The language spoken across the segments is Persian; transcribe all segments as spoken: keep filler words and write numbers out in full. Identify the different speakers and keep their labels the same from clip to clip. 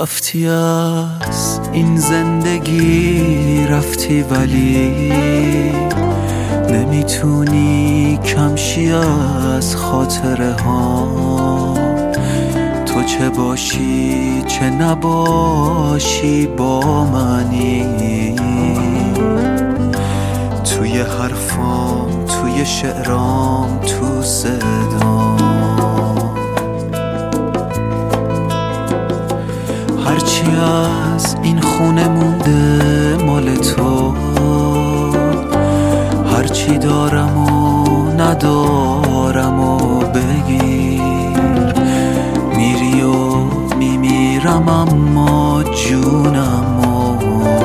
Speaker 1: رفتی از این زندگی رفتی، ولی نمیتونی کمشی از خاطره ها. تو چه باشی چه نباشی با منی، توی حرفام توی شعرام تو صدام. هرچی از این خونه مونده مال تو، هرچی دارم و ندارم و بگیر. میری و میمیرم اما جونم و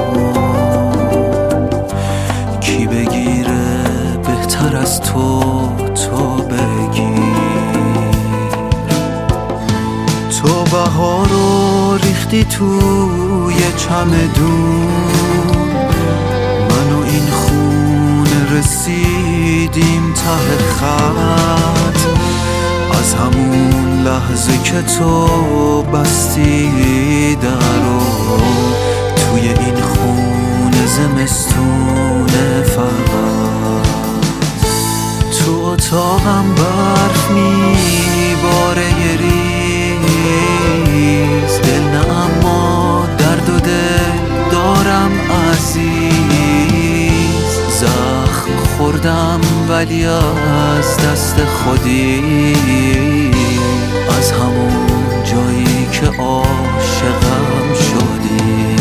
Speaker 1: کی بگیره بهتر از تو، تو بگیر. تو بهارو ریختی توی چمدون، من و این خونه رسیدیم ته خط. از همون لحظه که تو بستی درو، توی این خونه زمستونه فقط. تو اتاقم برف میباره یه ریز، دل نه اما درد و دل دارم عزیز. زخم خوردم ولی از دست خودی، از همون جایی که عاشقم شدی.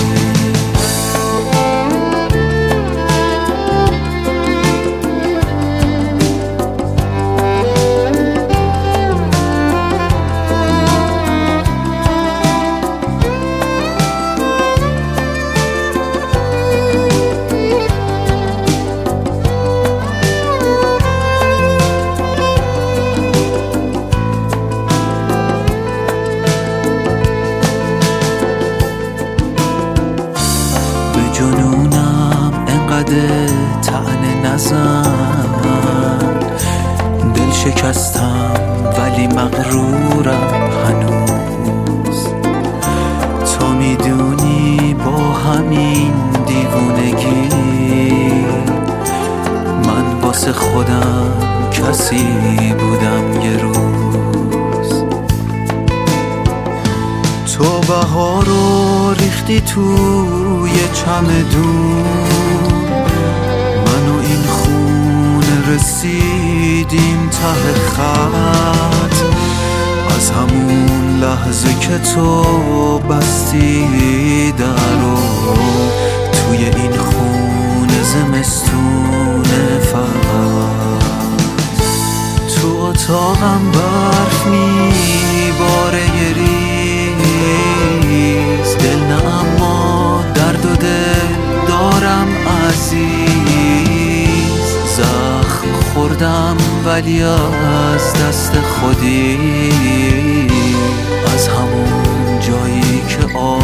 Speaker 1: جنونم انقدر طعنه نزن، دل شکستم ولی مغرورم هنوز. تو میدونی با همین دیوونگی، من واسه خودم کسی بودم یه روز. تو بهارو ریختی توی چمدون، من و این خونه رسیدیم ته خط. از همون لحظه که تو بستی درو، توی این خونه زمستونه فقط. تو اتاقم برف میباره یه ریز، دل نه اما درد و دل دارم عزیز. زخم خوردم ولی از دست خودی، از همون جایی که